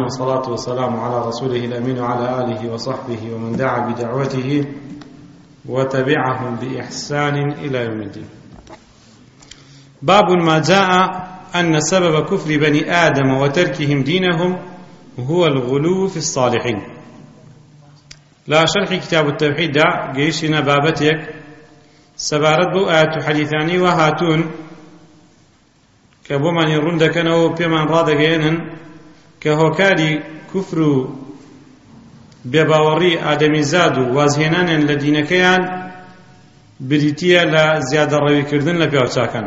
والصلاة والسلام على رسوله الأمين وعلى آله وصحبه ومن دعا بدعوته وتبعهم بإحسان إلى يوم الدين. باب ما جاء أن سبب كفر بني آدم وتركهم دينهم هو الغلو في الصالحين. لا شرح كتاب التوحيد دا قيشنا بابتك سبارت بو آيات حديثاني وهاتون كبو من يرون دكنو بمن رادقينن كهوكاري كفر بباوري آدمي زادو وازهنان لدينكيان بريتيا لزيادة روي كردن لبيوچاكن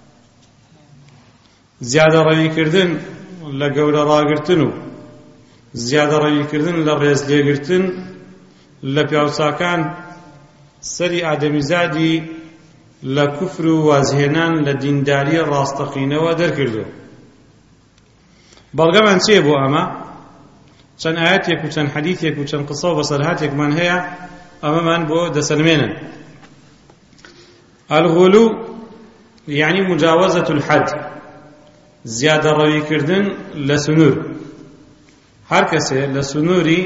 زيادة روي كردن لقورة راقرتنو زيادة روي كردن لرئيس ليقرتن لبيوچاكن سري آدمي زادي لكفر وازهنان لدينداري راستقين ودر كردو بەڵگە من چییە بۆ ئەمە چەند ئاەتێک و چەند حەدیثێک و چەند قسە و بەسەرهاتێکمان هەیە ئەمەمان بۆ دەسەلمێنن. الغلو يعني مجاوزة الحد، زیادە ڕەویکردن لە سنوور. هەر کەسێ لە سنووری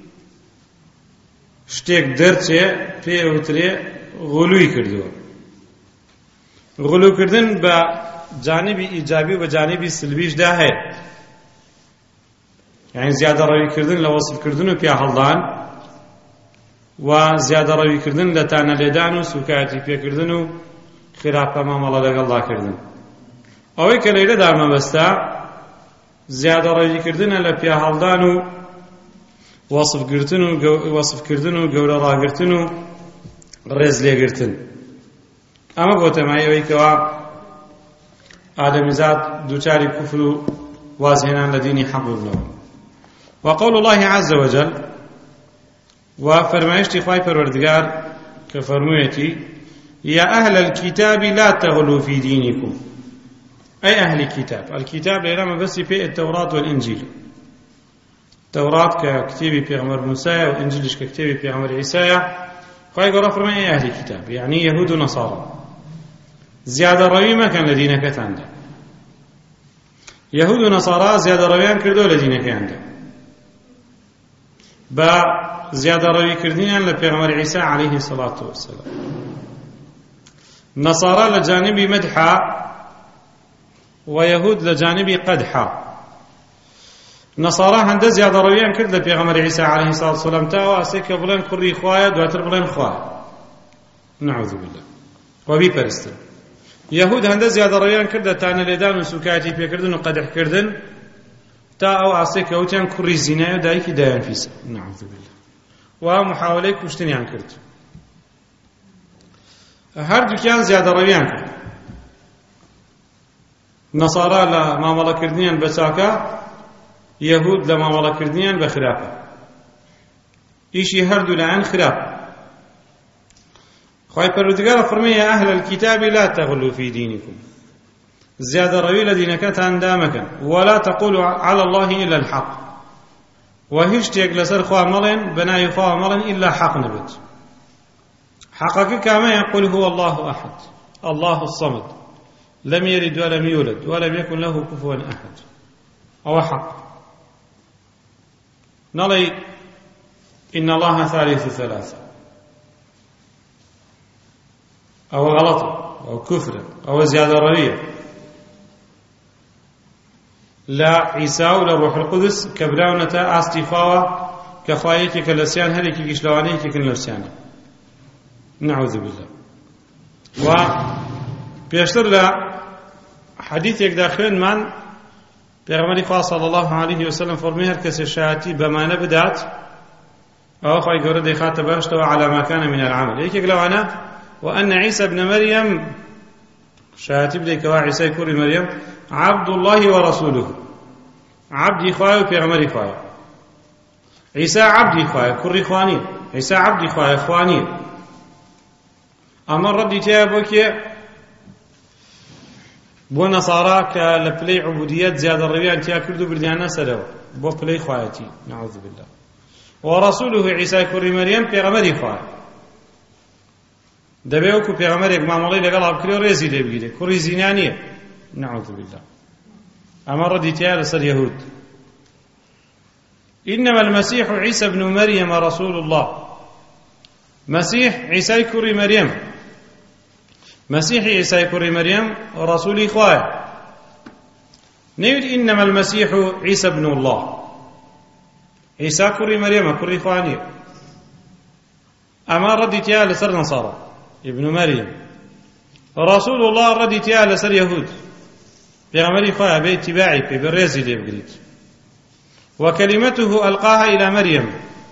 شتێک دەرچێ پێ ئەوترێ غلووی کردووە. غلوکردن بە جانبی ئیجابی و بە جانبی سلبیشدا هەیە، يعني زیادە ڕەویکردن لە وەسفکردن و پیاهەڵدان و زیادە ڕەویکردن لە تانە لێدان و سوکایەتی پێکردن و خراپە مامەڵە لەگەڵداکردن. ئەوەی کە لەیلەدا مەبەستە زیادە ڕەویکردنە لە پیاهەڵدان و وەسفکردن و گەورە ڕاگرتن و ڕێز لێگرتن. ئەمە بۆ تەمایەوەی کەوا ئادەمیزاد دووچاری کوفر و وازهێنان لە دینی حەق بوونەوە. وقول الله عز وجل وفرمايشتي خواهي پروردگار كفرمويتي يا أهل الكتاب لا تغلوا في دينكم، أي أهل الكتاب. الكتاب لما بس في التوراة والإنجيل. التوراة ككتابي بيغمر موسى والإنجيل ككتابي بيغمر عيسى. خواهي قرأ فرمي أي أهل الكتاب يعني يهود ونصارى. زيادة روي ما كان لدينك عنده. يهود ونصارى زيادة رويان كردوا لدينك عنده با زیادە ڕەویکردنیان لە پێغەمبەر عیسا عەلەیهی السەڵاتو وەسەلام. نەسارا لە جانبی مەدحا و یەهود لە جانبی قەدحا. نەسارا هەندە زیادە ڕەویان کرد لە پێغەمبەر عیسا عەلەیهی السەڵاتو وەسەلام تا واسێ کە بڵێن کوڕی خوایە دواتر بڵێن خوایە، نەعوذ بالله، و بیپەرستن. یەهود هەندە زیادە ڕەویان کرد لە تانە لێدان و سوکایەتی پێکردن و قەدحکردن تا ئەو ئاسێ کەوتیان کوڕی زینایە و دایکی دایان فیسە، نەعوذ بالله، و محاولەی کوشتنیان کرد. هەردووکیان زیادە ڕەویان کرد. نەسارا لە مامەڵەکردنیان بە چاکە، یەهود لە مامەڵەکردنیان بە خراپە. ئیشی هەردوو لایەن خراپە. خوای پەروەردگار فەرمێ یا ئەهل الكتاب لا تغلوا في دينكم، زیادە ڕەوی لە دینەکەتان دامەکەن، ولا تقولوا على الله إلا الحق، و هیچ شتێک لەسەر خوا مەڵێن بە ناوی خوا مەڵێن ئیلا حەق نەبێت. حەقەکە کامەیە؟ قل هو الله أحد الله الصمد لم يلد ولم يولد ولم يكن له كفوا أحد. أو حق. نڵێ إن الله ثالث ثلاثة، أو غلط أو كفر أو زيادة ڕەویە. لا عيسى ولا روح القدس كبراونتا استيفاوا كخوايك كلسيان هلك كيشلوانيك كنلسيان، نعوذ بالله. و بيشتر لا حديثك داخل من پیغمبر خدا صلى الله عليه وسلم فرمي هر کس شاتی بمانه بدات او خواهی گوره دیخات باشتوا على ما كان من العمل. يكيك لو أنا وأن عيسى ابن مريم شاتی بديك وعيسى كوري مريم عبد الله ورسوله، عبدي خواهي وبيغمري خواهي. عيسى عبدي خواهي كوري خواني، عيسى عبدي خواهي خواني. أما ردي تيابوكي بو نصارى كالبلي عبوديات زيادة الربيان تيا كردو برديانا سلو بو بلي خواهيتي، نعوذ بالله. ورسوله عيسى كوري مريم بيغمري خواهي. دەبێوەکو پێغەمبەرێک مامەڵەی لەگەڵ بکرێ و ڕێزی لێ بگیرێ، کوڕی زینا نییە، نەعوذ بالله. ئەمە ڕەدی تیا لەسەر یەهود. إنما المسيح عيسى بن مريم رسول الله. مسيح عيسى كري مريم، مسيح عيسى كري مريم رسول إخوة. نيد إنما المسيح عيسى بن الله، عيسى كري مريم كري إخواني. أما ردت يا لسر نصارى ابن مريم، رسول الله ردت يا لسر يهود بيغمري إخوة باتباعي بالرزي اللي بقريت. وكلمته ألقاها إلى مريم.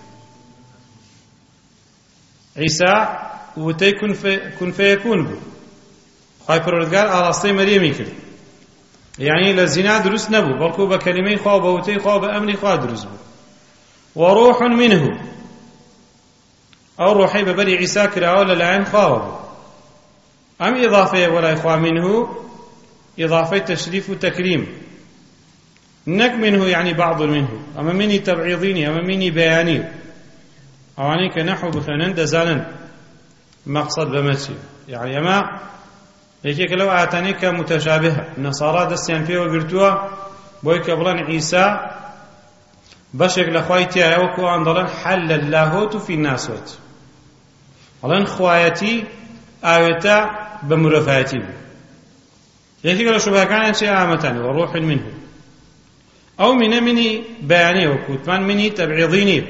عيسى وتي كن فيكون بو خاي پروردگار آراسته مريمي كرد، يعني للزنا دروس نبو بلكو بكلمة خواه بوتي خواه بأمر خواه دروس بو. وروح منه، أو روحي ببري عيسى كراوه للعين خواه بو. أم إضافة ولا إخوة منه إضافة تشريف وتكريم، نك منه يعني بعض منه، أما مني تبعيضيني أما مني بياني أواني كنحو بخنان دزانن مقصد بمسي، يعني أما يكيك لو آتانيك متشابهة النصارى دستيان فيه وقرتوا بويك بلان عيسى بشك لخوايتي أوكو أنظران حل اللاهوت في الناسوت ولن خوايتي آيوتا بمرفاتي يكيك لو شبه كان شيء عامتان وروح منه أو مني بياني وكتمان مني تبعيضيني.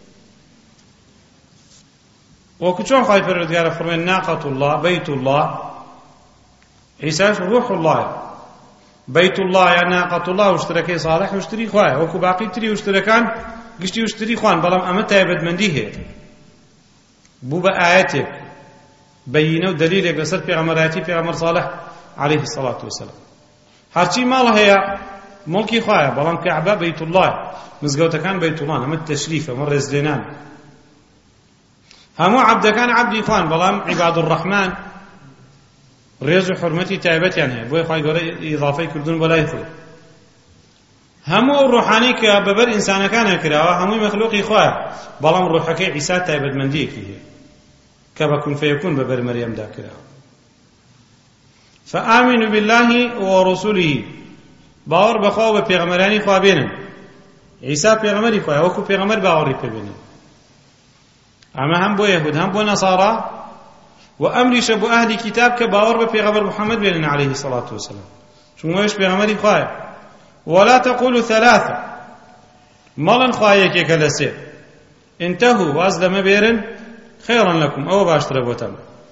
وكتشون خايف الرجال فرمين ناقة الله بيت الله، عيسى روح الله، بيت الله يعني ناقة الله واشتركي صالح واشتري خواه وكو باقي تري واشتركان قشتي واشتري خوان بلام أما تايبت من ديه بو بآياتك بينه ودليلك لسر في عمراتي في عمر صالح عليه الصلاة والسلام. هرشي مالها هي ملكي خواه بلام كعبة بيت الله مزقوتا كان بيت الله أما التشريف أما الرزلينان همو عبد كان عبدي خوان بلام عباد الرحمن ريز حرمتي تايبت يعني بوي خواهي قولي إضافي كردون بلا يخوي همو الروحاني كببر إنسان كان كراوه همو مخلوقي خواه بلام روحكي عيسى تايبت من ديكي كما كن فيكون ببر مريم دا كراوه. فآمنوا بالله ورسوله باور بخواه بپیغمرانی خواه بینن عيسى پیغمری خواه وكو پیغمر باوری پی بینن. اما هم بو يهود هم بو نصارى وأمر شبو أهل كتاب كباور ببيغمبر محمد بن عليه الصلاة والسلام شو ايش بيغمبري خايف. ولا تقولوا ثلاثة مالن خايك كلسي انتهوا وازلم بيرن خيرا لكم أو باشتر بوتم.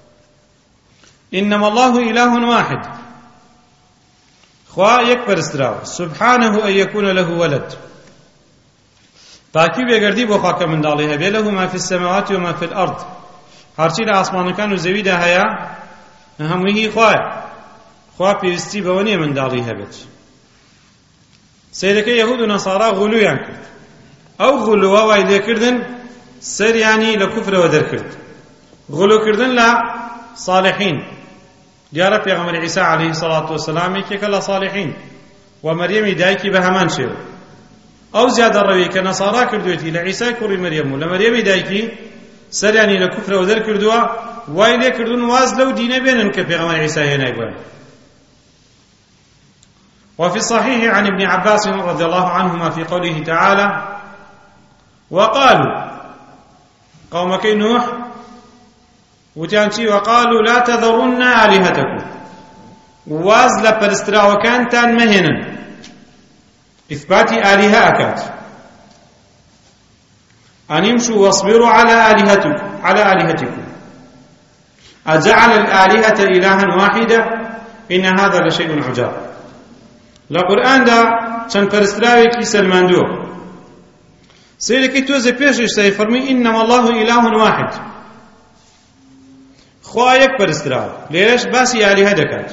إنما الله إله واحد خوا يكبر استراو سبحانه أن يكون له ولد باكي بيقردي بو خاك من داليها بيله ما في السماوات وما في الأرض هرچی لآسمان كان وزويده هيا همه خواه پیوستی بونی من داڵی هەبێت. سیرەکە یەهود و نەسارا غولویان کرد. ئەو غولووە وای لێکردن سەریانی لە کوفرەوە دەرکرد. غولوکردن لە صالحین. دیارە پێغەمبەر عیسا عەلەیهی سەڵاتو وەسەلام یەکێکە لە صالحین و مەریەمی دایکی بە هەمان شێوە. ئەو زیادە ڕەوی کە نەسارا کردوێتی لە عیسای کوڕی مەریەم و لە مەریەمی دایکی سەریانی لە کوفرەوە دەرکردووە وای لێکردون واز لەو دینە بێنن کە پێغەمبەر عیسا هێنای بۆیان. وفي الصحيح عن ابن عباس رضي الله عنهما في قوله تعالى وقالوا قومك نوح وتانشي وقالوا لا تذرن آلهتكم وازل پرسترا وكانتان مهنا إثبات آلهة أكاد أن يمشوا واصبروا على آلهتكم أجعل الآلهة إلها واحدة إن هذا لشيء عجاب. لقرآن دا چند پرستراوێکی سەلماندووە سەیرەکەی تۆزە پێشش سای فەرمی إنما الله إله واحد خوا یەک پەرستراوە لێرەش باسی ئالیهە دەکات.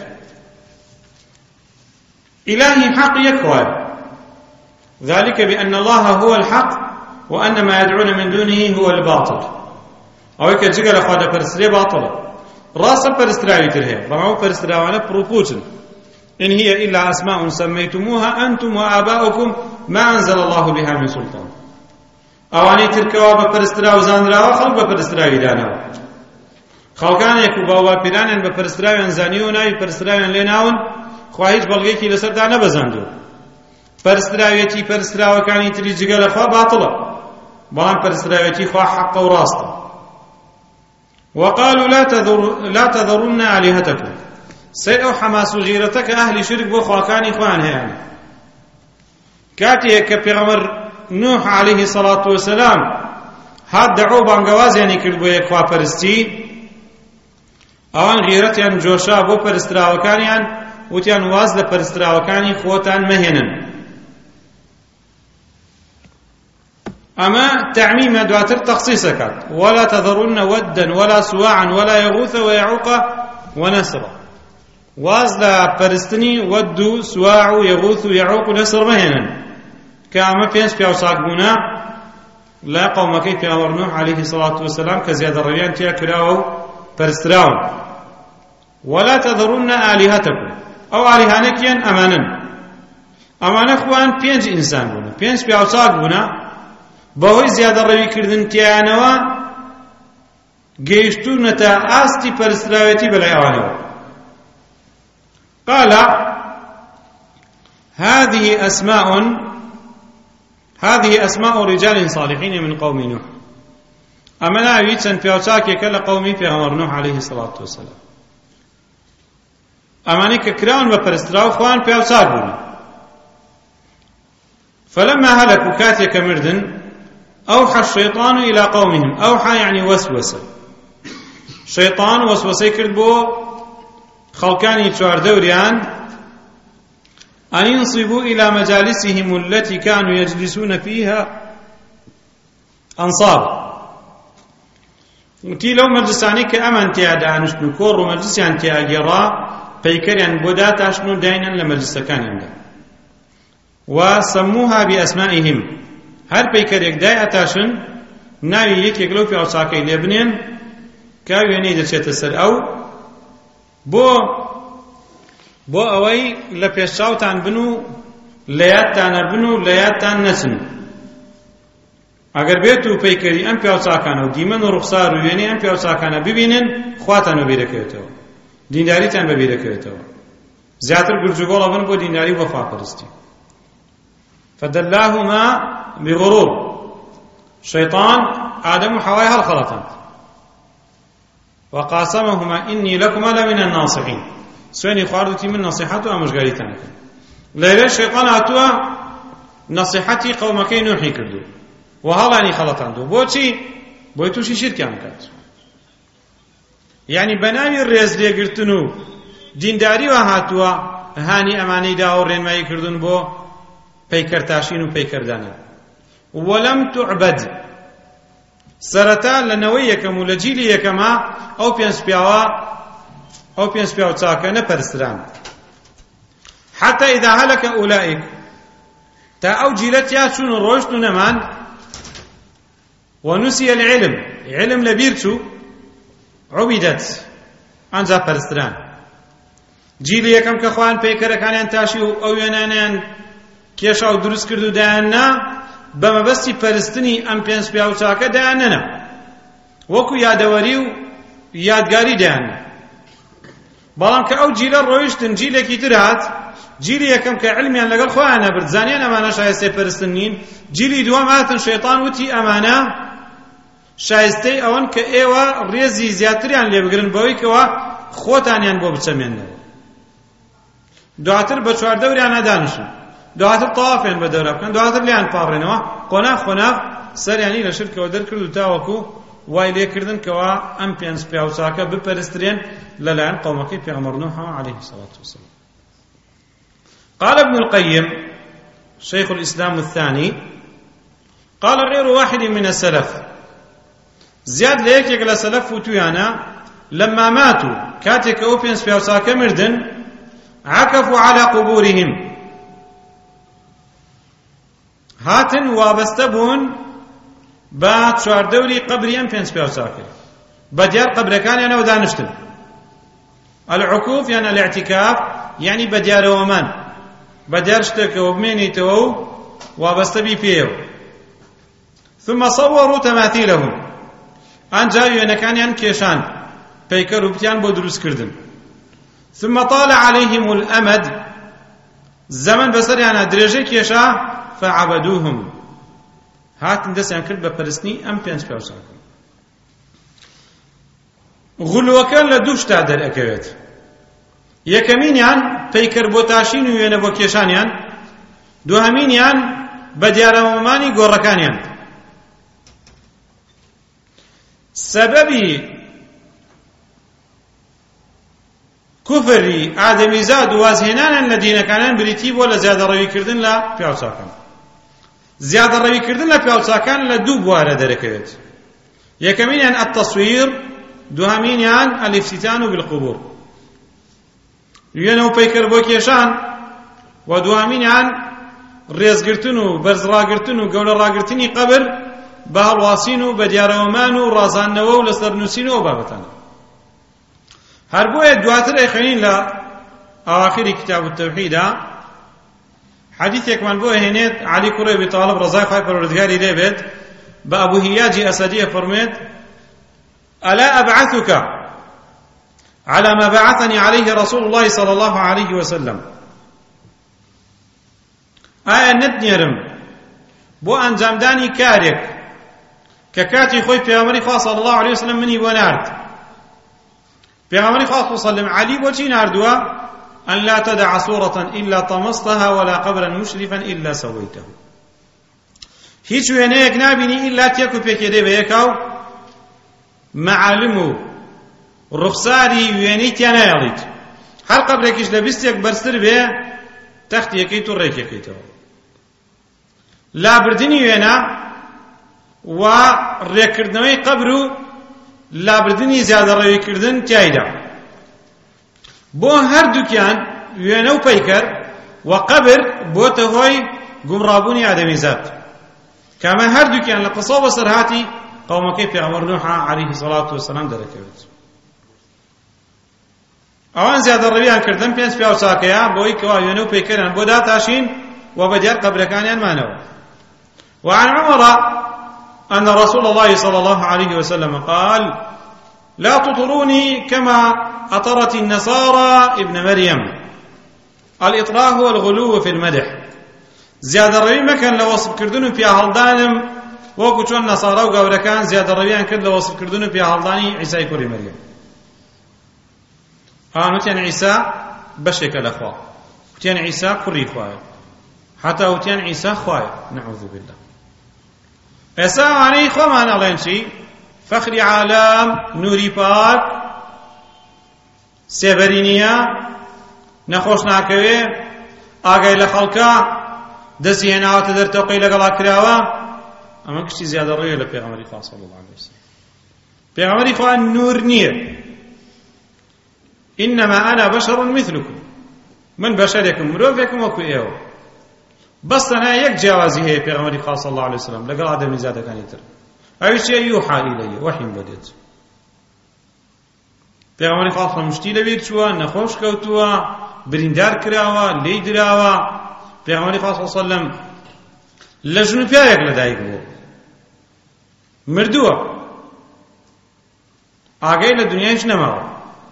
إلهی حق یەک خوایە ذلك بأن الله هو الحق وأن ما يدعون من دونه هو الباطل. ئەوەی کە جگە لە خوا دەپەرسترێ باتڵە ڕاستە پەرستراوی تر هەیە بەڵام ئەو پەرستراوانە پڕوپوچن. إن هي إلا أسماء سميتموها أنتم وآباؤكم ما أنزل الله بها من سلطان. أواني تركوا بپرسترا وزانراوا خلق بپرسترا داناوا خلقان يكو باوا پیرانن بپرسترا زانيو ناوي پرسترا ليناون خواهيج بلغيكي لسر دانا بزاندو پەرستراوێتی پەرستراوەکانی تری جگە لەخوا باتڵە، بەڵام پەرستراوێتی خوا حەقە و ڕاستە. وقالوا لا تذرن آلهتكم. سەر ئەو حەماس و غیرەتە کە ئەهلی شرک بۆ خواکانی خۆیان هەیە. کاتێک کە پێغەمبەر نوح عەلەیهی سەڵات وەسەلام هات دەعوە و بانگەوازیانی کرد بۆ یەکخواپەرستی، ئەوان غیرەتیان جۆشا بۆ پەرستراوەکانیان، وتیان واز لە پەرستراوەکانی خۆتان مەهێنن. ئەمە تەعمیمە، دواتر تەخسیس ئەکات. ولا تذرن ودا ولا سواعا ولا يغوث ويعوق ونسرا. واز لە پەرستنی ود و سواع و يغوث و يعوق و نسر مەهێنن، کە ئەمە پێنج پیاوچاک بوونە لە قەومەکەی پێغەمبەر نوح عەلەیهی سەڵات وەسەلام کە زیادەڕەویان تیا کراوە و پەرستراون. ولا تذرن آلهتكم. ئەو ئالیهانەکیان ئەمانن. ئەمانە خوان پێنج ئینسان بوون، پێنج پیاوچاک بوونە، بەهۆی زیادەڕەویکردن تیانەوە گەیشتوونەتە ئاستی پەرستراوێتی بەلای ئەوانەوە. قال هذه أسماء رجال صالحين من قوم نوح. أما ناوي چەند پیاوچاکێکە لە قەومی پێغەمبەر نوح عەلەیهی سەڵات وەسەلام. ئەمانەی کە کراون بە پەرستراو خوان پیاوچاک بوون. فلما هلكوا كاتێکە مردن أوحى الشيطان إلى قومهم. أوحى يعني وسوسة. شيطان وسوسەی کرد بۆ خەڵکانی چواردەوریان أن ينصبوا إلى مجالسهم التي كانوا يجلسون فيها أنصاب. وتي لو مجلساني كأمن تيادا نشنو كور ومجلسيان تياجرا بيكريان بودات أشنو داينا لمجلس كان عنده. وسموها بأسمائهم. هر بيكريك داي أتاشن ناوي يكيك لو في أوساكي لبنين كاويني دچێتە سەر ئەو بۆ ئەوەی لە پێشچاوتان بن و لە یادتانە بن و لە یادتان نەچن. ئەگەر بێت و پەیکەری ئەم پیاوچاکانە و دیمەن و ڕوخسار و وێنەی ئەم پیاوچاکانە ببینن، خواتان بە بیرەکەوێتەوە، دینداریتان بە بیرەکەوێتەوە، زیاتر گورجوگۆڵە بن بۆ دینداری و وەفاپەرستی. فدلاهما بغرور. شەیطان ئادەم و حەوای هەڵخەڵەتاند. وقاسمهما إني لكما لمن الناصحين. سوێنی خواردوتی من نەسیحەت و ئامۆژگاریتان دەکەم. لەوێ شەیطان هاتووە نەسیحەتی قەومەکەی نوحی کردو و هەڵانی خەڵەتاندووە. بۆچی؟ بۆی تووشی شیرکیان بکات. یعنی بەناوی ڕێز لێگرتن و دینداریوە هاتووە هانی ئەمانەی داوە و ڕێنمایی کردن بۆ پەیکەرتاشین و پەیکەردانە. وەلەم تعبەد. سەرەتا لەنەوەی یەکەم و لە جیلی یەکەما ئەو پێنج پیاوچاکە نەپەرستران. حتى إذا هلك أولئك. تا أو جيلتها چون ڕۆشت و نەمان. ونسي العلم. علم لبيرتو عبدت. ئەنجا پەرستران. جیلی یەکەم کە خوان پەیکەرەکانیان تاشی و ئەو وێنانیان کێشا و دروست کرد و دایاننا بە مەبەستی پەرستنی ئەم پێنج پیاوچاکە دایاننە، وەکو یادەوەری و یادگاری دایاننا. بەڵام کە ئەو جیلە ڕۆیشتن جیلێکی تر هات، جیلی یەکەم کە علمیان لەگەڵ خۆیان هەبرد، زانیان ئەمانە شایستەی پەرستن نین. جیلی دووەم هاتن، شەیطان وتی ئەمانە شایستەی ئەوەن کە ئێوە ڕێزی زیاتریان لێ بگرن بەوەی کەوە خۆتانیان بۆ بچەمێننەوە. دواتر بە چواردەوریان نەدانشن، دواتر تەوافیان بە دەورە بکەن، دواتر لیان پاڕێنەوە، قۆناغ سەریانی لە شرکەوە دەرکرد و تاوەکو وای لێکردن کەوا ئەم پێنج پیاوچاکە بپەرسترێن لەلایەن قەومەکەی پێغەمبەر نوح عەلەیهی الصلاة والسلام. قال ابن القيم شيخ الإسلام الثاني قال غير واحد من السلف. زياد ليك على سلف وتيانا لما ماتوا كاتك أوبينس في أوساكا مردن عكفوا على قبورهم. هاتن وابستبون بعد شوار دوري قبري أم بينس بيوساكا بديار قبر كان يعني ودانشتن. العكوف يعني الاعتكاف يعني بديار ومان بديار شتك وبميني تو وابستبي فيه. ثم صوروا تماثيلهم أن جايو نكان يعني كيشان بيكروا بتيان بودروس كردن. ثم طال عليهم الأمد زەمن بەسەریانە درێژەی کێشا فعبدوهم هاتن دەستیان کرد بە پەرستنی ئەم پێنج پیاوچاکە. غولوەکە لە دوو شتا دەرئەکەوێت. یەکەمینیان پەیکەربۆتاشین و وێنە بۆ کێشانیان، دوهەمینیان بە دیارەمەمانی گۆڕەکانیان. سەبەبی کوفری ئادەمیزاد و وازهێنانیان لە دینەکانیان بریتی بۆ لە زیادەڕەویکردن لە پیاوچاکان. زیادەڕەویکردن لە پیاوچاکان لە دوو بوارە دەرەکەوێت. یەکەمینیان التەسویر، دوهەمینیان الافتتان بالقبور، وێنە و پەیکەر بۆ کێشان، و دوهەمینیان ڕێزگرتن و بەرزڕاگرتن و گەورە ڕاگرتنی قەبر بە هەڵواسین و بە دیارەوەمان و ڕازاندنەوە و لەسەر نووسینەوە بابەتانە. هەر بۆیە دواتر ئەیخوێنین لە ئاواخری کتاب التەوحیدە حەدیثێکمان بۆ هێنێت عەلی کوڕی ئەبی تاڵب ڕەزای خوای پەروەردگاری لێ بێت بە ئەبوو هیاجی ئەسەدیە فەرموێت ئەلا ئەبعەثک على ما بعثني عليه رسول الله صلى الله عليه وسلم ئایا نتنێرم بۆ ئەنجامدانی کارێک کە کاتی خۆی پێغەمبەری خوا صلی الله عليه وسلم منی بۆ نارد. پێغەمبەری خوا صلی الله عليه وسلم عەلی بۆچی ناردووە؟ أن لا تدع صورة إلا طمستها ولا قبرا مشرفا إلا سويته. هیچ وێنەیەک نابینی ئیلا تێک و پێکێدێ بە یەکاو مەعالم و ڕوخساری وێنەی تیا نایەڵیت. هەر قەبرێکیش لە بیستێک بەرزتر بێ تەختیەکەیت و ڕێکەکەیتەوە. لابردنی وێنە و ڕێکردنەوەی قەبر و لابردنی زیادەڕەویکردن تیایدا. بۆ هەردووکیان وێنە و پەیکەر و قەبر بۆتە هۆی گومڕابوونی ئادەمیزاد، کەمە هەردووکیان لە قسە بەسەر هاتی قەومەکەی پێغەمبەر نوح عەلەیهی السەڵاتو وەسەلام دەرەکەوێت. ئەوان زیادەڕەویان کردن پێنج پیاوچاکەیە بۆی کەوا وێنە و پەیکەریان بۆ داتاشین و بەدیار قەبرەکانیان مانەوە. وعن عمر أن رسول الله صلى الله عليه وسلم قال لا تطروني كما أطرت النصارى ابن مريم. الإطراء هو الغلو في المدح. زيادة الربي مكان لوصف كردون في أهلدانم وكو چون نصارى وقابركان زيادة الربيان كد لوصف كردون في أهلداني عيسى كوري مريم. وتيان عيسى بشك الأخوة، وتيان عيسى كوري خوايا، حتى وتيان عيسى خوايا، نعوذ بالله. ئێستا ئەوانەی خۆمان ئەڵێن چی؟ فەخری عالام، نووری پاک، سێبەرینیە، نەخۆش ناکەوێ، ئاگای لە خەڵکە، دەستی هێناوەتە دەرتەوقەی لەگەڵا کراوە. ئەمە کشتی زیادەڕەویە لە پێغەمبەری خوا صلی الله عليه وسلم. پێغەمبەری خوا نور نییە. إنما أنا بشر مثلكم، من بەشەرێکم، مرۆڤێکم وەکو ئێوە. بەس تەنها یەک جیاوازی هەیە پێغەمبەری خوا صلی الله عليه وسلم لەگەڵ ئادەمیزادەکانی تر، ئەویش چییە؟ یوحا ئیلەیە، وەحیم بەدێت. پێغەمبەری خوا خەمشتی لەبیر چووە، نەخۆش کەوتووە، بریندار کراوە، لێی دراوە. پێغەمبەری خوا صلی الله عليه وسلم لە ژنوپیاوێک لەدایک بوو، مردووە، ئاگەی لە دنیایش نەماوە.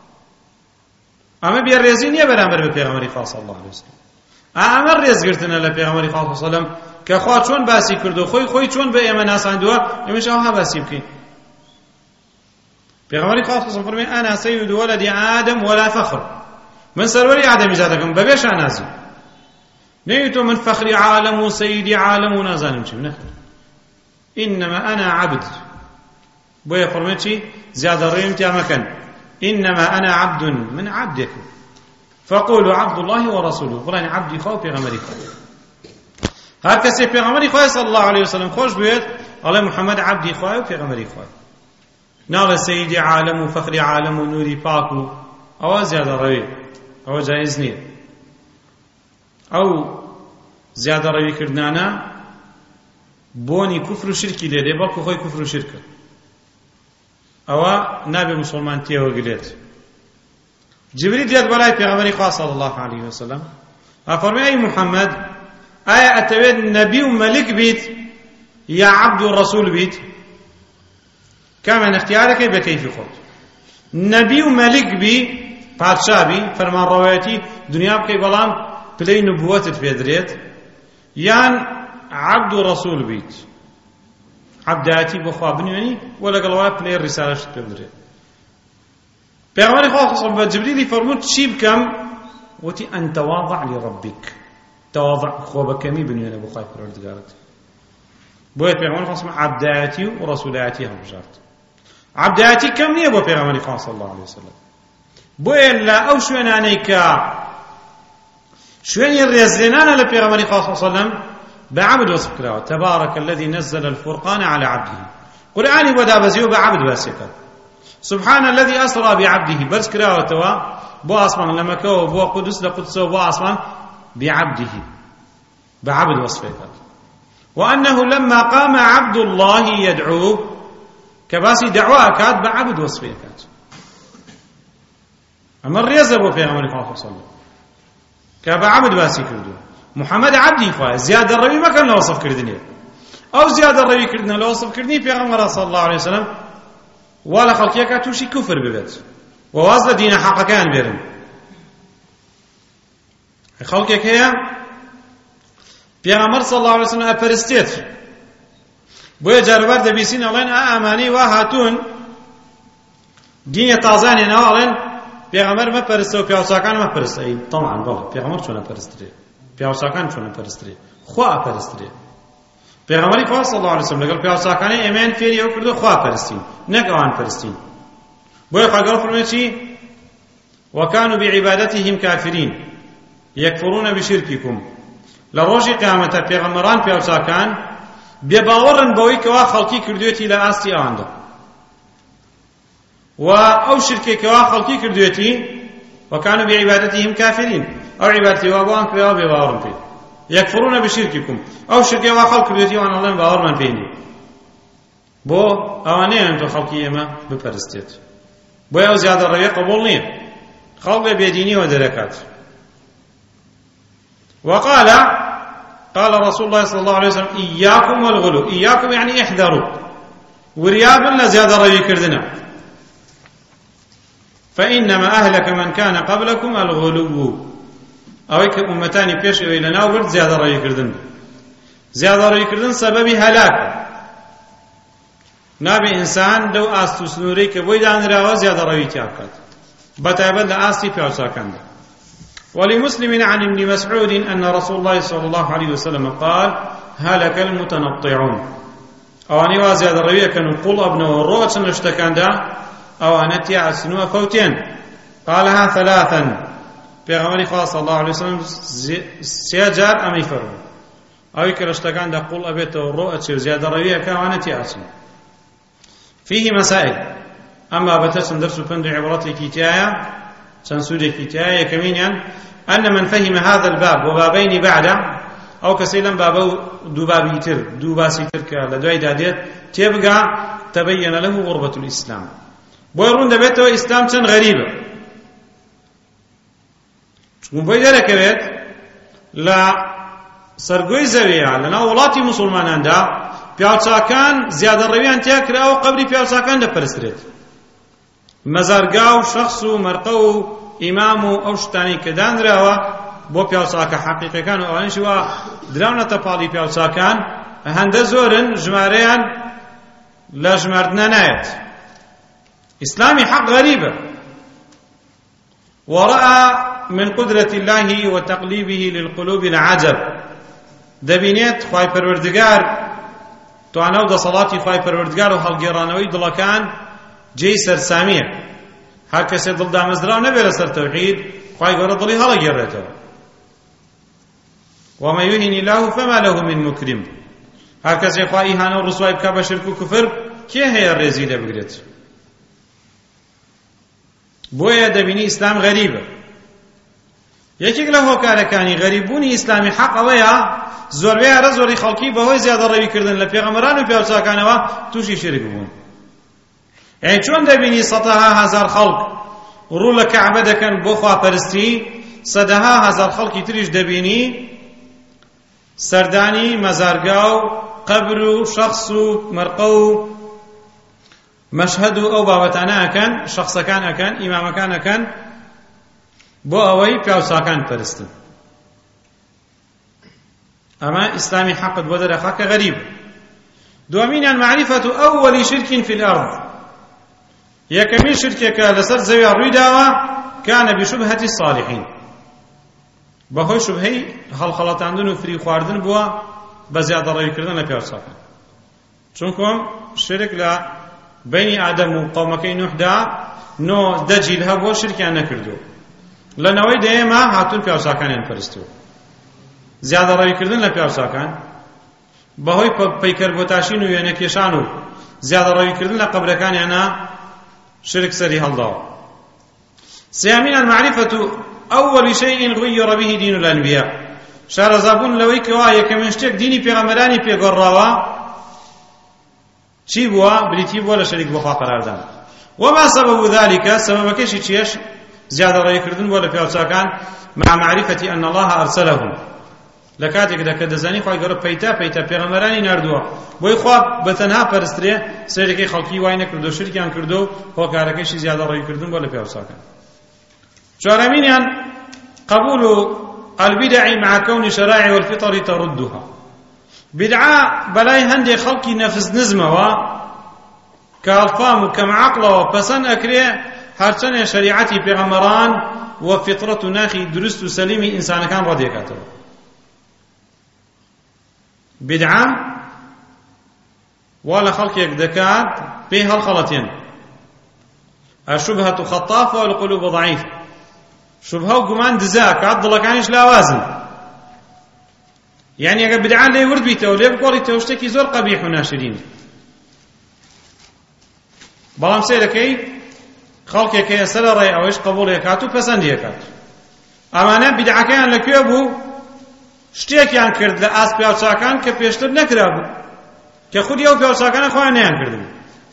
ئەمە بێڕێزی نییە بەرامبەر بە پێغەمبەری خوا صلی الله عليه وسلم. ئەمە ڕێزگرتنە لە پێغەمبەری خوا صلی الله عليه وسلم کە خوا چۆن باسی کردو، خۆی چۆن بە ئێمە ناساندووە، ئێمەش ئەوها باسی بکەین. پێغەمبەری خوا صلی الله عليه وسلم فەرمووی ئەنا سەیید وەلەدی ئادەم وەلا فەخر، من سەروەری ئادەمیزادەکەم بەبێ شانازی. نەیوتۆ من فەخری عالەم و سەییدی عالەم و نازانم چیم، نەخێر. ئینەما ئەنا عەبد، بۆیە فەرمووی چی؟ زیادەڕەویم تیا مەکەن. إنما أنا عبد من عبدك فقولوا عبد الله ورسوله. بڵێن عەبدی خوا و پێغەمبەری خوا. هەر کەسێ پێغەمبەری خوای صلی الله عليه وسلم خۆش بوێت ئەڵێ محەممەد عەبدی خوای و پێغەمبەری خوای، ناڵێ سەییدی عالەم و فەخری عالەم و نووری پاک و ئەوە زیادەڕەوی، ئەوە جایز نییە. ئەو زیادەڕەویکردانە بۆنی کوفر و شرکی لێدێ، بەڵکو خۆی کوفر و شرکە. ئەوە نابێ مسلمان تێوەگرێت. جبریل دێت بەلای پێغەمبەری خوا صلی الله عليه وسلم، ئەفەرمێ ئەی محەممەد، ئایا ئەتەوێت نەبی و مەلک بیت یا عەبد و ڕەسوول بیت؟ کامێن اختیارەکەی بە کەیفی خۆت. نەبی و مەلک بی، پادشا بی، فەرمانڕەوایەتی دنیا بکەی، بەڵام پلەی نبووەتت پێدرێت یان عەبد و ڕەسوول بیت عەبدایەتی بۆ خوا بنوێنی و لەگەڵەوە پلەی ڕیسالەشت پێ بدرێت پێغەمبەری خوا بە جبریلی فەرمووت چی بکەم وتی ئەن تەواضع لرەبیک تەواضع خۆ بەکەمی بنوێنە بۆ خوای پەروەردگارت بۆیە پێغەمبەری خوا عەبدایەتی و ڕەسوولایەتی هەڵبژارد عەبدایەتی کەم نییە بۆ پێغەمبەری خوا صلی الله علیه وسلم بۆیە لە ئەو شوێنانەی کە شوێنی ڕێزلێنانە لە پێغەمبەری خوا صلی الله علیه وسلم بعبد وصف کراوە تبارك الذي نزل الفرقان على عبده قورئانی بۆ دابەزی و بە عەبد باسی کرد سبحان الذي أسرى بعبده برز كراوتوا بو أصلا لما كو بو قدس لقدس بو أصلا بعبده بعبد وصفه وأنه لما قام عبد الله يدعوه كباسي دعوة كاد بعبد وصفه كاد أما الرياضة بو في أمر الله صلى الله عليه وسلم كبعبد باسي كردو محمد عبدي فا زيادة الربي ما كان لوصف كردني أو زيادة الربي كردنا لوصف كردني في أمر صلى الله عليه وسلم ولا خلقيك توشي كفر ببيت وواز دين حق كان بيرن خلقيك هي پیغمبر صلى الله عليه وسلم أبرستيت بويا جاربار دبيسين أولين أماني وهاتون دين تازاني نوالين پیغمبر ما پرستو پیاوساکان ما پرستي طبعا بله پیغمبر چونه پرستري پیاوساکان چونه پرستري خوا پرستري پیغمبری خوا صلی الله علیه وسلم لەگەڵ پیاوچاکانی ئێمەیان فێری ئەو کردو خوا پەرستین نەک ئەوان پەرستین بۆیە خوا گەورە فەرمووی چی وكانوا بعبادتهم كافرين يكفرون بشرككم لروجي قيامة پیغمبران پیاوچاکان بێباوەڕن بەوەی کەوا خەڵکی کردوێتی لە ئاستی ئەواندا و ئەو شرکێکەوە خەڵکی کردوێتی وكانوا بعبادتهم كافرين ئەو عیبادەتی وا بۆیان کراوە بێباوەڕن پێ يكفرون بشرككم أو شركة وخلق التي وأنا الله باور من فيني بو أواني أنتو خلقي إما ببرستيت بو أو زيادة الربيع قبول نية خلق بيديني ودركات وقال قال رسول الله صلى الله عليه وسلم إياكم والغلو إياكم يعني احذروا ورياب لا زيادة الربيع كردنا فإنما أهلك من كان قبلكم الغلو أو که أمتانی پیش اوی لنا ورد زیاده رای کردن زیاده رای کردن سببی هلاک نابی انسان دو آستو سنوری که بوی دان راوا زیاده رای تیاب کرد بتایبت لآستی پیوسا کند ولمسلم عن ابن مسعود أن رسول الله صلى الله عليه وسلم قال هلك المتنطعون أواني وزيادة رای كانوا قل ابن والروة نشتكان دا أوانتي عسنوا فوتين قالها ثلاثا پیغمبری خدا صلی الله علیه وسلم سیاجار امی فرمود اوی که رشتگان دا قول ابیت و رو اچه زیاده رویه که وانتی اچن فيه مسائل اما بتسم درس بند عبارتي كتايا سنسود كتايا كمين ان من فهم هذا الباب وبابين بعده او كسيلا بابو دو باب يتر دو باس يتر كالدوي داديت تبقى تبين له غربة الاسلام بويرون دبيته اسلام كان غريبه چون بۆی دەرەکەوێت لە سەرگۆی زەویە لەناو وڵاتی موسڵماناندا پیاوچاکان زیادەڕەویان تیا کراوە و قەبری پیاوچاکان دەپەرسترێت مەزارگا و شەخص و مەرقە و ئیمام و ئەو شتانی کە دانراوە بۆ پیاوچاکە حەقیقیەکان و ئەوانیش وا دراونەتە پاڵی پیاوچاکان هەندە زۆرن ژمارەیان لە ژماردنە نایەت ئیسلامی حەق غەریبە ورأى من قدرة الله وتقليبه للقلوب العجب دبينيت خواي پروردگار تو انو د صلاتي خواي پروردگار او هلگيرانوي دلکان جي سرساميه هر کس دل دامزراو نبر سر توحيد خواي گور دلي هلگيرته وما يهن الله فما له من مكرم هر کس خواي هانو رسواي بك شرك وكفر كي هي الرزيله بگرت بويا دبيني اسلام غريبه یەکێک لە هۆکارەکانی غەریببوونی ئیسلامی حەق ئەوەیە زۆربەی ئارە زۆری خەڵکی بەهۆی زیادەڕەویکردن لە پێغەمبەران و پیاوچاکانەوە تووشی شرک بوون یعنی چۆن دەبینی سەدەها هەزار خەڵک ڕوو لە کەعبە دەکەن بۆ خواپەرستی سەدەها هەزار خەڵکی تریش دەبینی سەردانی مەزارگا و قەبر و شەخص و مەرقە و مەشهەد و ئەو بابەتانە ئەکەن شەخسەکان ئەکەن ئیمامەکان ئەکەن بۆ ئەوەی پیاوچاکان پەرستن أما إسلامي حقت بدر أخاك غريب. دوامين معرفة أول شرك في الأرض، يكمل شركك لسر زوي الرداوة كان بشبهة الصالحين، بەهۆی شوبهەی هەڵخەڵەتاندن و فری خواردن بووە بە زیادەڕەویکردن لە پیاوچاکان. چونکۆ شرک لە بینی ئادەم و قەومەکەی نوحدا 9 جیل هەبووە شرکیان نەکردو، لەنەوەی دەیەما هاتوون پیاوچاکانیان پەرستووە. زیادەڕەویکردن لە پیاوچاکان بەهۆی پەیکەربۆتاشین و وێنەکێشان و زیادەڕەویکردن لە قەبرەکانیانە شرک سەری هەڵداوە. سيامين معرفة أول شيء غير به دين الأنبياء، شارەزابوون لەوەی کەوا یەکەمین شتێک دینی پێغەمبەرانی پێگەڕاوە چی بووە؟ بریتی بووە لە شەریک بەخوا قەراردان. وما سبب ذلك؟ سببەکەشی چیەش؟ زیادەڕەویکردن بووە لە پیاوچاکان مع معرفة أن الله أرسلهم، لە کاتێکدا کە دەزانی خوای گەورە پەیتا پێغەمبەرانی ناردووە بۆی خوا بەتەنها پەرسترێ، سەیرەکەی خەڵکی وای نەکردو، شرکیان کردو، هۆکارەکەیشی زیادەڕەویکردن بووە لە پیاوچاکان. چوارەمینیان قبول البدع مع كون شرائع والفطر تردها. بدعة بلاي هندي خلقي نفس نزمة كالفام وكم عقل وبسن أكري هرچن شريعتي پیغمبران وفطرة ناخي درست سليمي إنسان كان رضي كاتب. بدعة ولا خلق يكدكات بها الخلطين. الشبهة خطافة والقلوب ضعيفة. شبهة وقمان دزاك عضل كانش لا وازن، يعني أجا بدعان لي ورد بيته ولي بقولي توشتكي زور قبيح وناشرين. بلام سيدكي خلقي كي يسر رأي أو إيش قبول يكاتو پسند يكاتو. أمانا بدعا كان لكيبو شتيك يان كرد لأس بيوچاكان كبيشتر نكرابو كخود يو بيوچاكان أخوان يان كردو.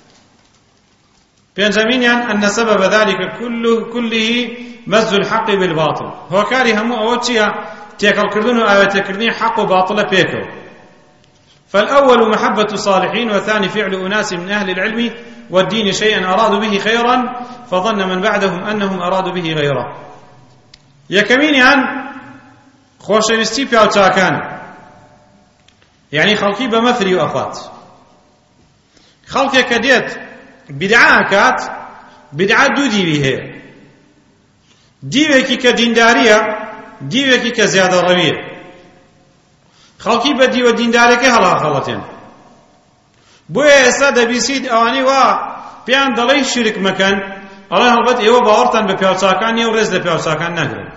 بينجمينيان أن سبب ذلك كله مزج الحق بالباطل، هو كاري همو أوتشيا تيكال كردون آيات كردين حق وباطل بيكو. فالأول محبة الصالحين، والثاني فعل أناس من أهل العلم والدين شيئا أرادوا به خيرا فظن من بعدهم أنهم أرادوا به غيره. يكمينيان خوشويستي بيوچاكان يعني خلقي بمثري وأخوات خلقي كديت بدعاء كات بدعاء دودي به دیوێکی کە دینداریە، دیوێکی کە زیادەڕەویە. خەڵکی بە دیوە دیندارەکەی هەڵاخەڵەتێن. بۆیە ئێستا دەبیسیت ئەوانەی وا پێیان دەڵێی شرک مەکەن، ئەڵێن هەڵبەت ئێوە باوەڕتان بە پیاوچاکان نییە و ڕێز لە پیاوچاکان ناگرن.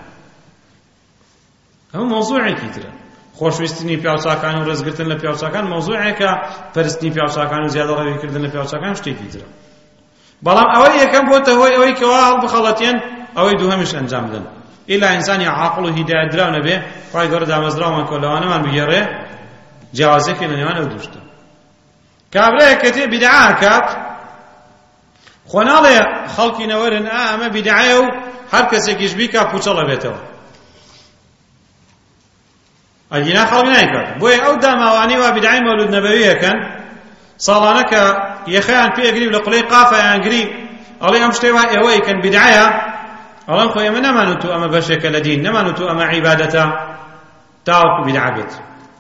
ئەمە مەوزوعێکی ترە. خۆشویستنی پیاوچاکان و ڕێزگرتن لە پیاوچاکان مەوزوعێکە، پەرستنی پیاوچاکان و زیادەڕەویکردن لە پیاوچاکان شتێکی ترە. بەڵام ئەوەی یەکەم بۆتە هۆی ئەوەی کەوا هەڵبخەڵەتێن، ئەوەی دووهەمیش ئەنجام بدەن. ئیلا ئینسانی عاقڵ و هیدایەت دراو نەبێ، خوای گەورە دامەزراومان کۆ لەوانەمان بگێڕێ جیاوازێکی لە نێوان ئەو دووشتە. کابرایەک کە تێ بیدعا کات، خۆ ناڵێ خەڵکی نەوەرن ئەمە بیدعایە و هەر کەسێکیش بیکا پوچەڵە بێتەوە. ئەگینا خەڵک نایکات. بۆیە ئەو داماوانەی وا بیدعای مەولود نەبەویەکەن، ساڵانە کە یەخەیان پێگری و لە قوڵەی قافەیان گری ئەڵێ ئەم شتەی وا ئێوە ئیکەن بیدعایە، ئەڵێن خۆ ئێمە نەمانوتو ئەمە بەشێکە لە دین، نەمانوتو ئەمە عیبادەتە تاوەکو بیدعا بێت.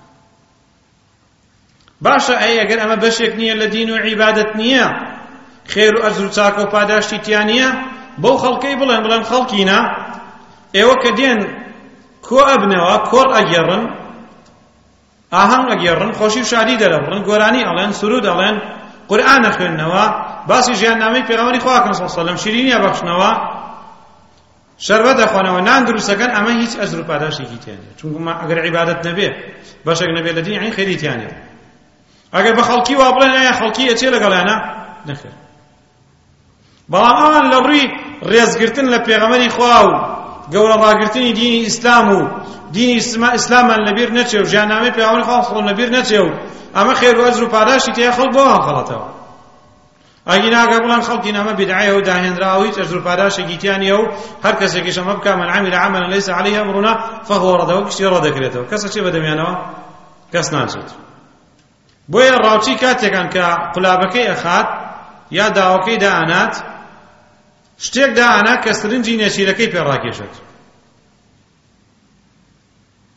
باشە ئەگەر ئەمە بەشێک نییە لە دین و عیبادەت نییە، خێر و ئەجر و چاکە و پاداشتی تیا نییە، بەو خەڵکەی بڵێن خەڵکینە ئێوە کە دێن کۆ ئەبنەوە کۆڕ ئەگێڕن، ئاهەنگ ئەگێڕن، خۆشی و شادی دەرەبڕن، گۆرانی ئەڵێن، سرود ئەڵێن، قورئان ئەخوێننەوە، باسی ژیاننامەی پێغەمبەری خوا ئەکەن صلی الله شیرینی ئەبەخشنەوە، شەربەت دەخۆنەوە، نان دروستەکەن، ئەمە هیچ ئەجر و پاداشێکی تیان نییە. چونکە ئەگەر عیبادەت نەبێ، بەشێک نەبێ لە دین، یعنی خەیری تیان نییە. ئەگەر بە خەڵکی وا بڵێن ئایا خەڵکی ئەچێ لەگەڵیانە؟ نەخێر. بەڵام ئەوان لە ڕووی ڕێزگرتن لە پێغەمبەری خوا و گەورە ڕاگرتنی دینی ئیسلام و دینی ئیسلامان لەبیر نەچێ و ژیاننامەی پێغەمبەری خوا خۆڵ لەبیر نەچێ و ئەمە خێر و ئەجر و پاداشی تیا، خەڵک بۆ هەڵخەڵەتەوە. ئەگیناگە بڵێن خەڵکی نامە بیدعایە و داهێنراوە، هیچ ئەجر و پاداشێکی تیان نییە و هەر کەسێکیش ئەمە بکا من عمل عملا ليس عليه أمرنا فهو رد، و کشتی ڕەدەکرێتەوە. کەسە چێ بەدەمیانەوە؟ کەس ناچێت. بۆیە ڕاوچی کاتێکان کە قولابەکەی ئەخات یا داوەکەی دائەنات، شتێک دائەنا کە سرنجی نێچیرەکەی پێڕاکێشێت.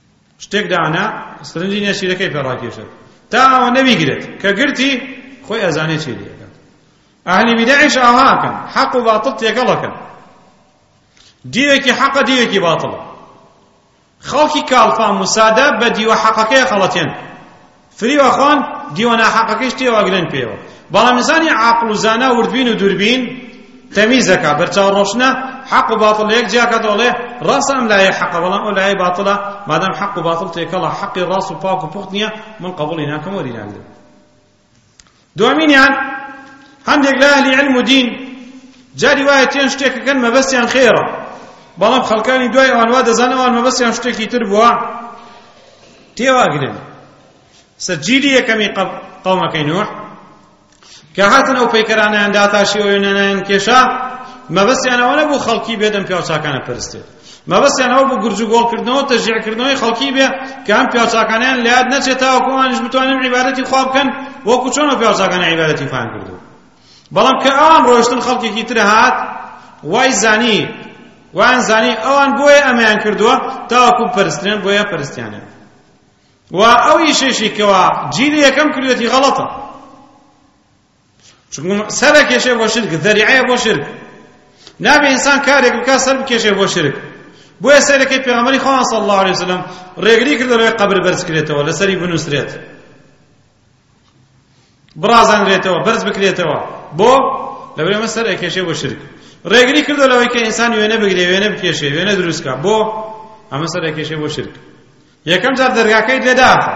شتێک دانا سرنجی نێشیرەکەی پێڕاکێشێت تا ئەوە نەبیگرێت کە گرتی خۆی ئەزانێت چی لێکات. ئەهلی بیدعیش ئاهاکەن حەق و باتڵ تێکەڵەکەن، دیوێکی حەقە دیوێکی باتڵە. خەڵکی کاڵفام و سادە بە دیوە حەقەکەی خەڵەتێن، فریوە خۆن دیوە ناحەقەکەیش تێوەگرن پێوە. بەڵام ئینسانی عاقڵ و زانا وردبین و دووربین تەمیزەکە بەرچاو ڕۆشنە حەق و باتڵ لە یەک جیاکە دەڵێ ڕاستە ئەم لایە حەقە بەڵام ئەو لایە باتڵە، مادام حەق و باتڵ تێکەڵە حەقی ڕاست و پاک و پوخت نییە من قبوڵی ناکەم وەری ناگرم. دوامینیان هەندێک لە ئەهلی علم و دین جاری وایە تێن شتێکەکەن مەبەستیان خێرە، بەڵام خەڵکانی دوای ئەوان وا دەزانن ئەوان مەبەستیان شتێکی تر بووە تێواگرن. سەرجیلی یەکەمی قەومەکەی نوح کە هاتن ئەو پەیکەرانیان داتاشی ئەو وێنانیان کێشا، مەبەستیان ئەوە نەبوو خەڵکی بێدەم پیاوچاکانە پەرستێت، مەبەستیان ئەوە بوو گورج و گۆڵکردنەوە تەشجیعکردنەوەی خەڵکی بێ کە ئەم پیاوچاکانیان لە یاد نەچێت تاوەکو ئەوانیش بتوانن عیبادەتی خوا بکەن وەکو چۆن ئەو پیاوچاکانە عیبادەتی خۆیان کردووە. بەڵام کە ئەوان ڕۆیشتن خەڵکێکی تر هات وای زانی وان زانی ئەوان بۆیە ئەمەیان کردووە تاوەکو پەرسترێن بۆیە پەرستیانێن. و ئەو ئیشێشی کەوا جیلی یەکەم کردوێتی غەڵەتە، چونکە سەر کێشێ بۆ شرک، ذەریعەیە بۆ شرک. نابێ ئینسان کارێک بکات سەر بکێشێ بۆ شرک. بۆیە سەرەکەی پێغەمبەری خوا صلی الله علیه وسلم ڕێگری کردە لەوەی قەبر بەرز کرێتەوە، لەسەری بنووسرێت، برازانرێتەوە، بەرز بکرێتەوە، بۆ لەبەرەوەی ئەمە سەر ئەکێشێ بۆ شرک. ڕێگری کردە لەوەی کە ئینسان وێنە بگرێ، وێنە بکێشێ، وێنە دروستکە، بۆ ئەمە سەر ئەکێشێ بۆ شرک. یەکەم جار دەرگاکەیت لێداخە،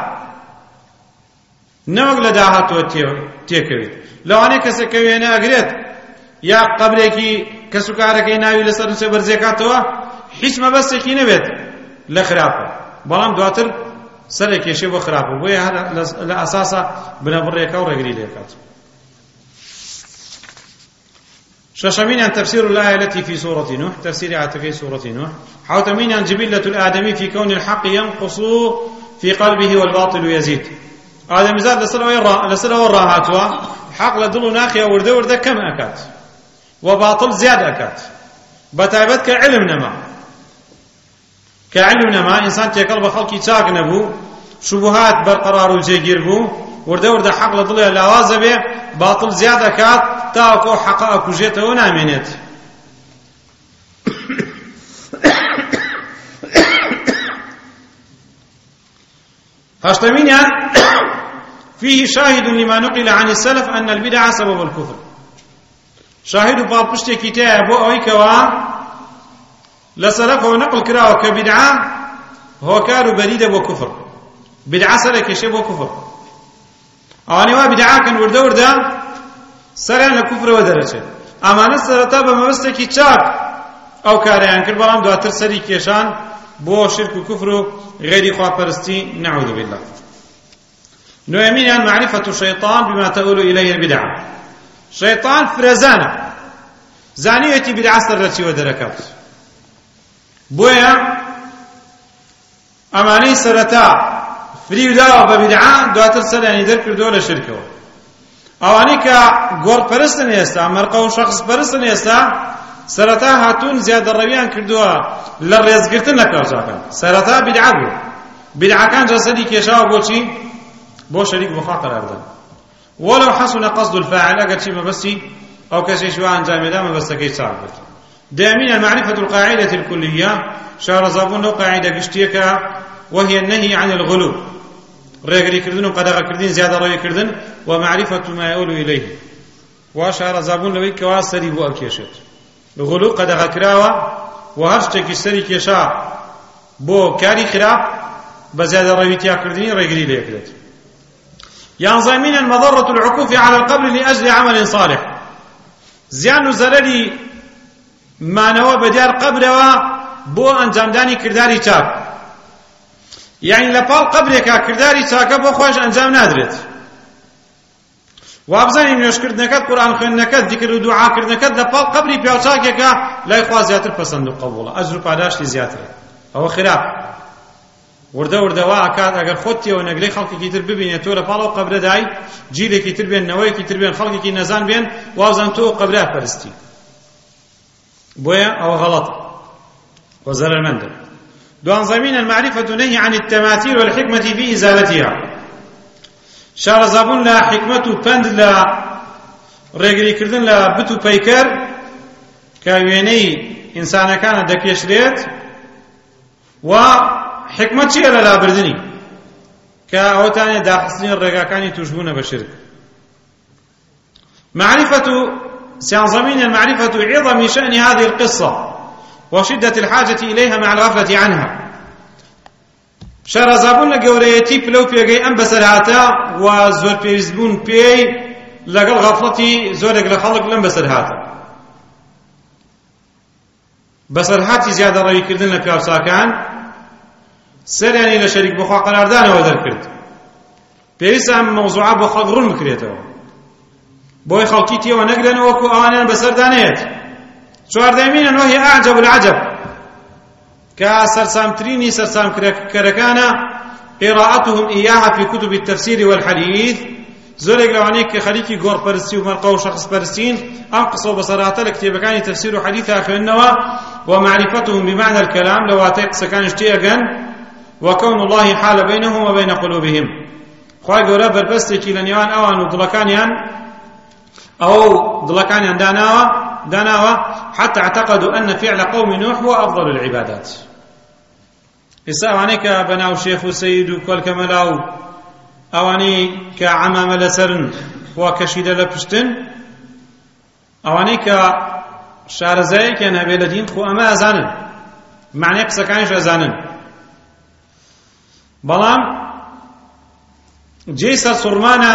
نەوەک لە داهاتوە تێکەوێت. لەوانەیە کەسێک کە وێنە ئەگرێت یا قەبرێکی کەسوکارەکەی ناوی لەسەر نووسێ بەرزێکاتەوە هیچ مەبەستێکی نەبێت لە خراپە، بەڵام دواتر سەر ئەکێشێ بۆ خراپە، بۆیە هەر لە ئەساسە بنەبڕێکە و ڕێگری لێکات. ششمين تفسير الآية التي في سورة نوح، تفسير آية في سورة نوح. حوتمين جبلة الآدمي في كون الحق ينقص في قلبه والباطل يزيد. آدم زاد لسر وراهاتوا حق لدلو ناخيا ورده كم أكات وباطل زياد أكات. بتعبت كعلم نما إنسان تيقلب خلقي تاق نبو شبهات برقرار الجيجير بو ورده حق لدلو لاوازه به باطل زياد أكات تاكو حقائق جيته ونامنت. هاشتمين فيه شاهد لما نقل عن السلف أن البدع سبب الكفر. شاهد بابشتي كتاب أو كوا لسلف ونقل كراوة كبدعة هو كارو بريدة وكفر، بدعة سلك يشيب وكفر. أواني بدعة كان ورده سەریان لە کوفرەوە دەرەچێت. ئەمانە سەرەتا بە مەبەستێکی چاک ئەو کارەیان کرد، بەڵام دواتر سەری کێشان بۆ شرک و کوفر و غەیری خواپەرستی نەعوذ بالله. نوێمینیان معرفة الشيطان بما تؤول إليه البدعة. شەیطان فرەزانە، زانیوێتی بدعە سەرەچیوە دەرەکات. بۆیە ئەمانەی سەرەتا فریوداوە بە بدعە دواتر سەریانی دەرکردەوە لە شرکەوە. ئەوانەی کە گۆڕپەرستن ئێستا، مەرقە و شەخص پەرستن ئێستا، سەرەتا هاتوون زیادەڕەویان کردووە لە ڕێزگرتن لە کەوچاکان. سەرەتا بیدعە بوو، بیدعەکان جەسەدی کێشاوە بۆچی؟ بۆ شەریک بەخوا قەراردان. وەلەو حەسونە قەسد الفاعل، ئەگەرچی مەبەستی ئەو کەسێکی وا ئەنجامێدا مەبەستەکەی چاک بێت. دائمين معرفة القاعدة الكلية، شارەزابوون لەو قاعدە گشتیەکە وهي النهي عن الغلو، ڕێگری کردن و قەدەغە کردن، زیادە ڕەوی کردن، و معرفة ما يؤول إليه، و شارەزابوون لەوەی کەوا سەری بۆ ئەکێشێت. غلو قەدەغە کراوە و هەر شتێکی سەری کێشا بۆ کاری خراپ بە زیادە ڕەوی تیاکردنی ڕێگری لێکرێت. ينظمين مضرة العكوف على القبر لأجل عمل صالح، زیان و زەرەری مانەوە بەدیار قەبرەوە بۆ ئەنجامدانی کرداری چاک. یعنی لەپاڵ قەبرێکا کرداری چاکە بۆ خۆش ئەنجام نادرێت. وابزانی نوێژکردنەکەت، قورئان خوێندنەکەت، ذیکر و دوعاکردنەکەت لەپاڵ قەبری پیاوچاکێکە لای خوا زیاتر پەسەند و قەبوڵە، ئەجر و پاداشتی زیاترە. ئەوە خراپ. وردەوە ئەکات ئەگەر خۆتیەوە نەگرەی خەڵکێکی تر ببینێت تۆ لەپاڵ ئەو قەبرەدای، جیلێکی تر بێن، نەوەیەکی تر بێن، خەڵکێکی نەزان بێن، وابزان تۆ قەبرا پەرستی. بۆیە ئەوە غەڵەتە و زەرەرمەندە. دوانزەمین المعرفة نهي عن التماثيل والحكمة في إزالتها شارەزابوون لە حکمت و پند لە ڕێگریکردن لە بت و پەیکەر کە وێنەی ئینسانەکانە دەکێشرێت و حکمت چییە لە لابردنی کە ئەوەتانێ داخستنی ڕێگاکانی توشبوونە بە شرک سينضمن المعرفة عظم شأن هذه القصة وشدة الحاجة إليها مع الغفلة عنها شارەزابوون لە گەورەیەتی پلە و پێگەی ئەم بەسەرهاتە و زۆر پێویستبوون پێی لەگەڵ غەفڵەتی زۆرێک لە خەڵک لەم بەسەرهاتە بەسەرهاتی زیادەڕەویکردن لە پیاوچاکان سەریانی لە شەریک بەخوا قەراردانەوە دەرکرد پێویستە ئەم مەوزوعە بۆ خەڵک ڕوون بکرێتەوە بۆی خەڵکی تێوە نەگرن وەکو ئەوانیان بەسەردانەیەت چواردەمینە وهي أعجب العجب كسرسامتريني سرسام كركانا قراءتهم إياها في كتب التفسير والحديث زورك لوانيك خليكي غور برسي ومرقو شخص برسين أنقصوا بصراحة لكتابكاني تفسير وحديثها في النوى ومعرفتهم بمعنى الكلام لواتيق سكان اشتياقا وكون الله حال بينهم وبين قلوبهم خواهي قولا بربستي لنيوان أوان وضلكانيان أو ضلكانيان داناوا حتى اعتقدوا أن فعل قوم نوح هو أفضل العبادات إساواني كبناو شيخ وسيد وكل كملاو أواني كعمام لسرن وكشيد لبشتن أواني كشارزاي كان هبه لدين خو أما أزانن معنى قسكانش أزانن بلام جيسر سرمانا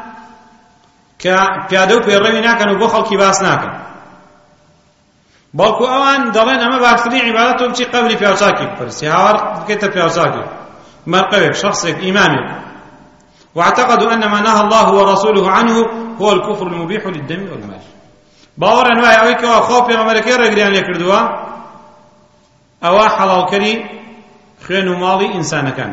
كبيادو بيروي ناكن وبخل كباس ناكن بەڵکو ئەوان دەڵێن ئەمە باشترین عیبادەت تۆ بچی قەبری پیاوچاکی بپەرستی هاوار بکەیتە پیاوچاکی مەرقەوێک شخصێک ئیمامێک واعتقدوا أن ما نهى الله ورسوله عنه هو الكفر المبيح للدم والمال باوەڕیان وایە ئەوەی کەوا خۆ پێغەمبەرەکەی ڕێگریان لێ کردووە ئەوە حەڵاڵکەری خوێن و ماڵی ئینسانەکان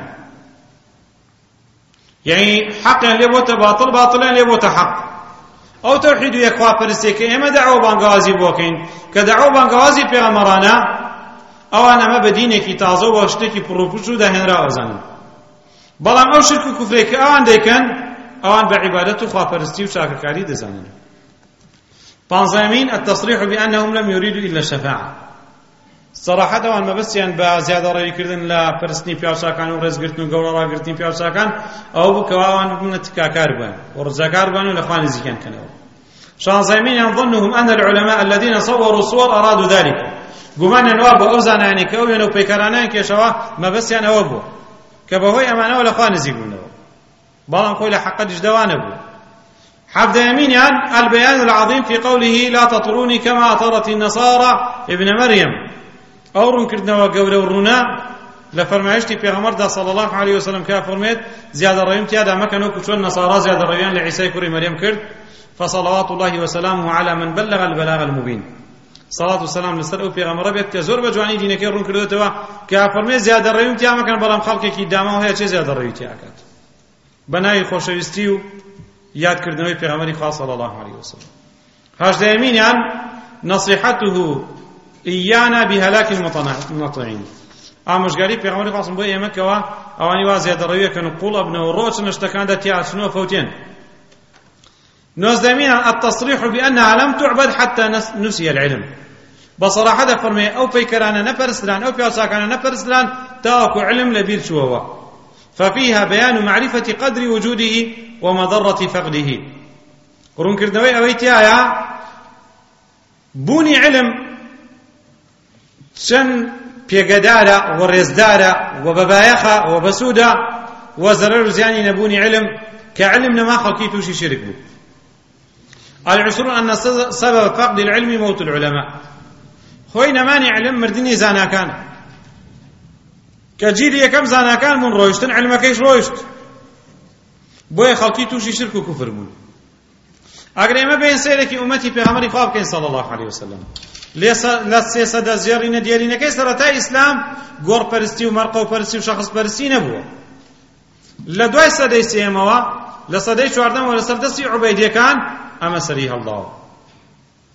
یعنی حەقیان لێ بۆتە باتڵ باتڵیان لێ بۆتە حەق أو توحيد يكوا فرسيك إما دعوة بانقوازي بوكين كدعوة بانقوازي بيغمرانا أو أنا ما بدينك تازو واشتكي بروبوشو دهن رأوزان بلام أو شرك كفريك أوان ديكن أوان بعبادته خوا فرستي وشاككاري دزانن بانزامين التصريح بأنهم لم يريدوا إلا الشفاعة صراحة أوان ما بس يعني بزيادة رأي كردن لا فرستني بيوشاكان ورزقرتن وقورا راقرتن بيوشاكان أو بكواوان من التكاكار بان ورزاكار بان ولخوان زيكان كانوا شانزامين يظنهم أن العلماء الذين صوروا الصور أرادوا ذلك قمان نواب أوزانا يعني كأوين وبيكرانا كيشوا ما بس يعني أوبو كبهوي أمانة ولخوان زيكون بلان قول حق جدوان أبو حفظ يمين يعني البيان العظيم في قوله لا تطروني كما أطرت النصارى ابن مريم أورن كردنا وقول ورونا لفرمايشتي پیغمبر صلى الله عليه وسلم كافرميت زيادة رأيهم تيادا مكانو كشون النصارى زيادة رأيان لعيسى كوري مريم كرد فصلوات الله وسلامه على من بلغ البلاغ المبين صلاة والسلام لسرعو پیغمبر بيت تزور بجواني دينكي رون كردوتوا كافرميت زيادة رأيهم تيا مكان بلام خلقي كي داما وهي چه زيادة رأيو تياكات بناي خوشويستيو ياد كردنوي پیغمبري خاص صلى الله عليه وسلم هاش دايمين يعني نصيحته إيانا بهلاك المطاعين ئامۆژگاری پێغەمبەری خواستم بۆ ئێمەکەوە ئەوانی وا زیادەڕەویەکەن و قوڵ ئەبنەوە ڕۆچن شتەکاندا تیاچنەوە فەوتێن نۆزدەمینە التصريح بأنها لم تعبد حتى نسي العلم بصراحة فرمي أو بيكران نفرسلان أو بيوساكان نفرسلان تاكو علم لبير شووا ففيها بيان معرفة قدر وجوده ومضرة فقده ڕوون کردنەوەی ئەوەی تایە بوونی علم چەند پێگەدارە و ڕێزدارە و بەبایەخە و بەسوودە و زەرەر و زیانی نەبوونی علم کە علم نەما خەڵکی تووشی شرک بوو العشرون أن سبب فقد العلم موت العلماء خۆی نەمانی علم مردنی زاناکانە کە جیلی یەکەم زاناکان بوون ڕۆیشتن علمەکەیش ڕۆیشت بۆیە خەڵکی تووشی شرک و کوفر بوون ئەگەر ئێمە بێن سەیرێکی ئومەتی پێغەمبەری خوا بکەین صلی الله عليه وسلم لە سێسەدە زێڕینە دیێرینەکەی سەرەتای ئیسلام گۆڕپەرستی و مەرقەوپەرستی و شەخصپەرستی نەبووە لە دوای سەدەی سێمەوە لە سەدەی چواردەمەوە لەسەر دەستی عوبەیدیەکان ئەمە سەری هەڵداوە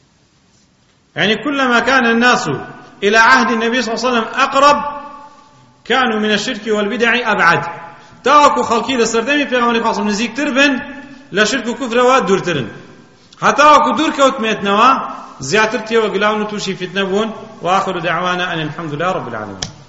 يعني كلما كان الناس إلى عهد النبي صلى الله عليه وسلم أقرب كانوا من الشرك والبدع أبعد تاكو خلقي لسردمي پیغمبر خاصم نزيكتر بن لا شرك وكفر ودورترن حتى اكو دور كوت ميتنوا زياتر تي وقلاو نتوشي فتنه بون واخر دعوانا ان الحمد لله رب العالمين